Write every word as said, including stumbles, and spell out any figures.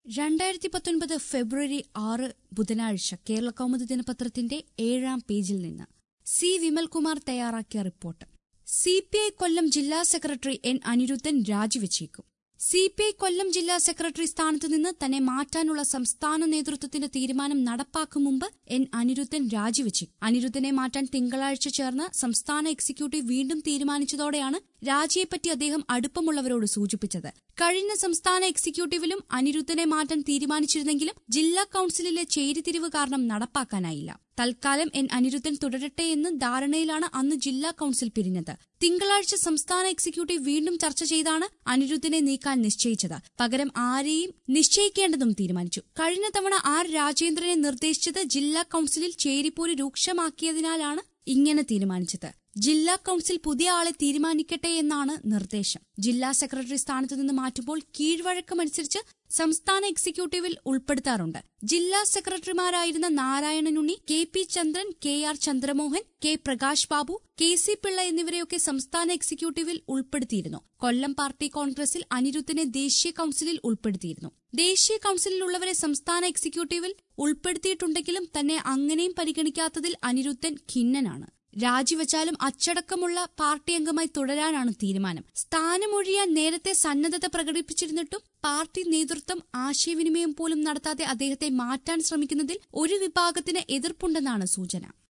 രണ്ടായിരത്തി പത്തൊൻപത് ഫെബ്രുവരി ആറ് ബുധനാഴ്ച കേരള കൗമുദി ദിനപത്രത്തിന്റെ ഏഴാം പേജിൽ നിന്ന് സി വിമൽകുമാർ തയ്യാറാക്കിയ report. C P I Kollam ജില്ലാ സെക്രട്ടറി എൻ അനിരുദ്ധൻ രാജിവെച്ചേക്കും. സി പി ഐ കൊല്ലം ജില്ലാ സെക്രട്ടറി സ്ഥാനത്ത് നിന്ന് തന്നെ മാറ്റാനുള്ള സംസ്ഥാന നേതൃത്വത്തിന്റെ തീരുമാനം നടപ്പാക്കും മുമ്പ് എൻ അനിരുദ്ധൻ രാജിവെച്ചു. അനിരുദ്ധനെ മാറ്റാൻ തിങ്കളാഴ്ച ചേർന്ന് സംസ്ഥാന എക്സിക്യൂട്ടീവ് വീണ്ടും തീരുമാനിച്ചതോടെയാണ് രാജിയെപ്പറ്റി അദ്ദേഹം അടുപ്പമുള്ളവരോട് സൂചിപ്പിച്ചത്. കഴിഞ്ഞ സംസ്ഥാന എക്സിക്യൂട്ടീവിലും അനിരുദ്ധനെ മാറ്റാൻ തീരുമാനിച്ചിരുന്നെങ്കിലും ജില്ലാ കൌൺസിലിലെ ചേരിതിരിവ് കാരണം നടപ്പാക്കാനായില്ല. തൽക്കാലം എൻ അനിരുദ്ധൻ തുടരട്ടെയെന്ന് ധാരണയിലാണ് അന്ന് ജില്ലാ കൌൺസിൽ പിരിഞ്ഞത്. തിങ്കളാഴ്ച സംസ്ഥാന എക്സിക്യൂട്ടീവ് വീണ്ടും ചർച്ച ചെയ്താണ് അനിരുദ്ധനെ നീക്കാൻ നിശ്ചയിച്ചത്. പകരം ആരെയും നിശ്ചയിക്കേണ്ടതും തീരുമാനിച്ചു. കഴിഞ്ഞ തവണ ആർ രാജേന്ദ്രനെ നിർദ്ദേശിച്ചത് ജില്ലാ കൌൺസിലിൽ ചേരിപ്പോര് രൂക്ഷമാക്കിയതിനാലാണ് ഇങ്ങനെ തീരുമാനിച്ചത്. ജില്ലാ കൌൺസിൽ പുതിയ ആളെ തീരുമാനിക്കട്ടെ എന്നാണ് നിർദ്ദേശം. ജില്ലാ സെക്രട്ടറി സ്ഥാനത്ത് നിന്ന് മാറ്റുമ്പോൾ കീഴ്വഴക്കമനുസരിച്ച് സംസ്ഥാന എക്സിക്യൂട്ടീവിൽ ഉൾപ്പെടുത്താറുണ്ട്. ജില്ലാ സെക്രട്ടറിമാരായിരുന്ന Narayananunni, K P Chandran, K R Chandramohan, K Prakash Babu, K C Pillai എന്നിവരെയൊക്കെ സംസ്ഥാന എക്സിക്യൂട്ടീവിൽ ഉൾപ്പെടുത്തിയിരുന്നു. കൊല്ലം പാർട്ടി കോൺഗ്രസിൽ അനിരുദ്ധനെ ദേശീയ കൌൺസിലിൽ ഉൾപ്പെടുത്തിയിരുന്നു. ദേശീയ കൌൺസിലിലുള്ളവരെ സംസ്ഥാന എക്സിക്യൂട്ടീവിൽ ഉൾപ്പെടുത്തിയിട്ടുണ്ടെങ്കിലും തന്നെ അങ്ങനെയും പരിഗണിക്കാത്തതിൽ അനിരുദ്ധൻ ഖിന്നനാണ്. രാജിവെച്ചാലും അച്ചടക്കമുള്ള പാർട്ടി അംഗമായി തുടരാനാണ് തീരുമാനം. സ്ഥാനമൊഴിയാൻ നേരത്തെ സന്നദ്ധത പ്രകടിപ്പിച്ചിരുന്നിട്ടും പാർട്ടി നേതൃത്വം ആശയവിനിമയം പോലും നടത്താതെ അദ്ദേഹത്തെ മാറ്റാൻ ശ്രമിക്കുന്നതിൽ ഒരു വിഭാഗത്തിന് എതിർപ്പുണ്ടെന്നാണ് സൂചന.